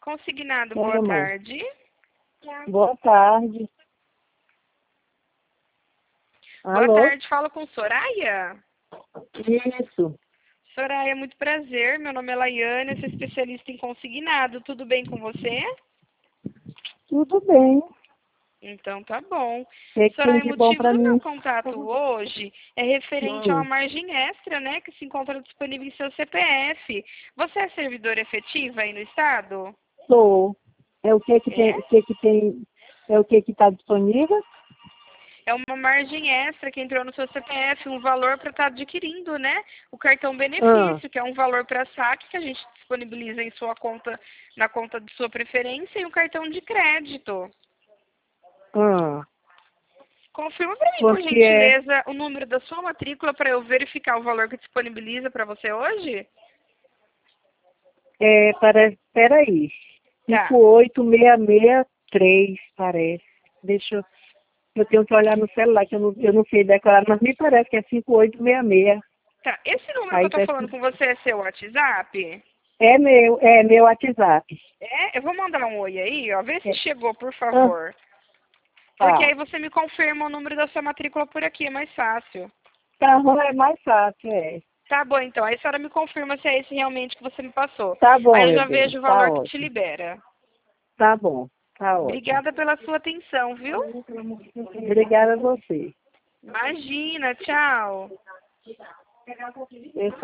Consignado, Oi, boa amor. tarde. Boa tarde. Boa Alô? tarde, falo com Soraya. Isso. Soraya, muito prazer. Meu nome é Laiane, eu sou especialista em consignado. Tudo bem com você? Tudo bem. O Então tá bom. que tem Soraya, o de bom motivo pra do meu mim? contato hoje é referente a uma Hum, margem extra, né, que se encontra disponível em seu CPF. Você é servidora efetiva aí no estado? sou. É o que É. tem, é o que está disponível? É uma margem extra que entrou no seu CPF, um valor para estar adquirindo, né? O cartão Ah, benefício, que é um valor para saque que a gente disponibiliza em sua conta, na conta de sua preferência, e um cartão de crédito. ah. Confirma para mim, por Porque gentileza, o número da sua matrícula para eu verificar o valor que disponibiliza para você hoje? peraí. Tá. 58663, parece. Eu tenho que olhar no celular, que eu não sei decorar, mas me parece que é 5866. Tá. Esse número que eu Aí tô falando com você é seu WhatsApp? é meu WhatsApp. É? Eu vou mandar um oi aí, ó. Vê se É, chegou, por ah, favor. Porque tá. aí você me confirma o número da sua matrícula por aqui, é mais fácil. Carro é mais fácil, é. Tá bom, então. Aí a senhora me confirma se é esse realmente que você me passou. Tá bom, Aí eu meu já bem. vejo o Tá valor que te ótimo. libera. Tá bom. Tá ótimo. Obrigada pela sua atenção, viu? Obrigada a você. Imagina, tchau. Eu